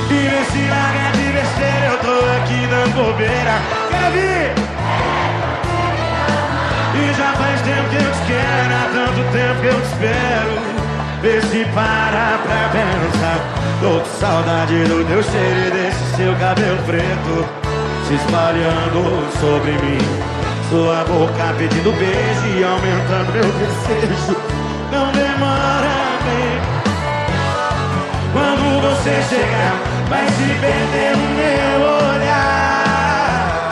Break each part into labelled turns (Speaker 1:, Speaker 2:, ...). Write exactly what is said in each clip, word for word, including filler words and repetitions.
Speaker 1: E nesse larga de besteira eu tô aqui dando bobeira. Quero vir! E já faz tempo que eu te quero, há tanto tempo que eu te espero. Vê se para pra pensar. Tô com saudade do teu cheiro e desse seu cabelo preto se espalhando sobre mim. Sua boca pedindo beijo e aumentando meu desejo. Não demora bem. Quando você chegar, vai se perder no meu olhar.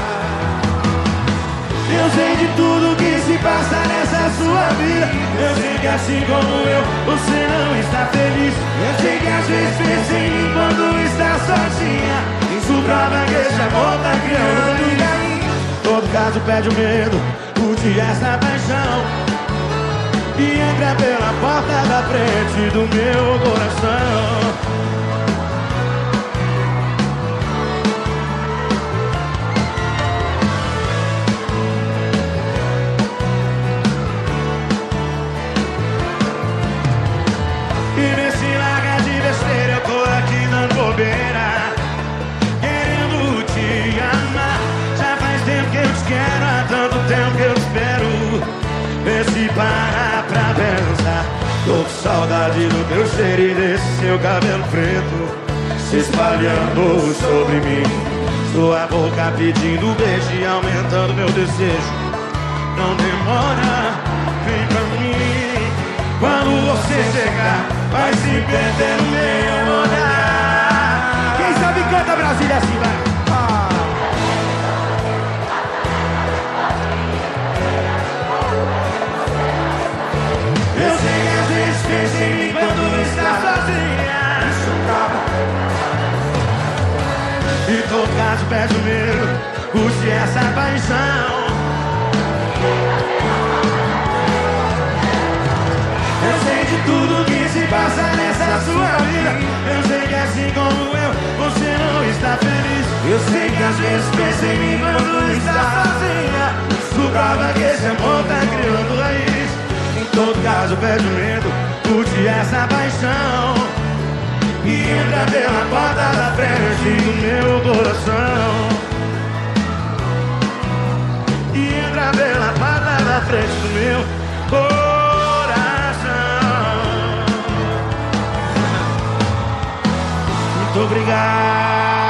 Speaker 1: Eu sei de tudo que se passa nessa sua vida. Eu sei que assim como eu, você não está feliz. Eu sei que às vezes pensa em mim quando está sozinha. Isso prova que esse amor tá criando em mim. Todo caso perde o medo, curte essa paixão e entra pela porta da frente do meu coração. E nesse larga de besteira eu tô aqui dando bobeira, querendo te amar. Já faz tempo que eu te quero, há tanto tempo que eu te espero. Vê se para pra pensar. Tô com saudade do teu cheiro e desse seu cabelo preto se espalhando sobre mim. Sua boca pedindo beijo e aumentando meu desejo. Não demora, vem pra mim. Quando você chegar, vai se perder no meu olhar. Quem sabe canta Brasília assim, vai. Ah. Eu sei que às vezes pensa em mim quando está sozinha. Isso acaba. E todo caso perde o medo, curte essa paixão. Eu sei de tudo que se passa nessa sua vida. Eu sei que assim como eu, você não está feliz. Eu sei que às vezes pensa em mim quando está sozinha. Isso prova que esse amor tá criando raiz. Em todo caso perde o medo, curte essa paixão e entra pela porta da frente do meu coração. E entra pela porta da frente do meu coração. Muito obrigado.